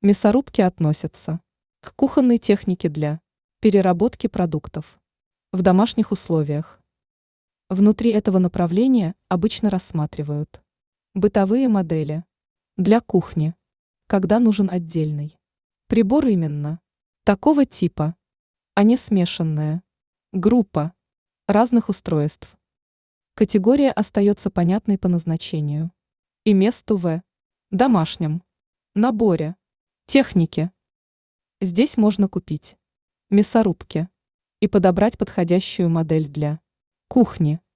Мясорубки относятся к кухонной технике для переработки продуктов в домашних условиях. Внутри этого направления обычно рассматривают бытовые модели для кухни, когда нужен отдельный прибор именно такого типа, а не смешанная группа разных устройств. Категория остается понятной по назначению и месту в домашнем наборе техники. Здесь можно купить мясорубки и подобрать подходящую модель для кухни.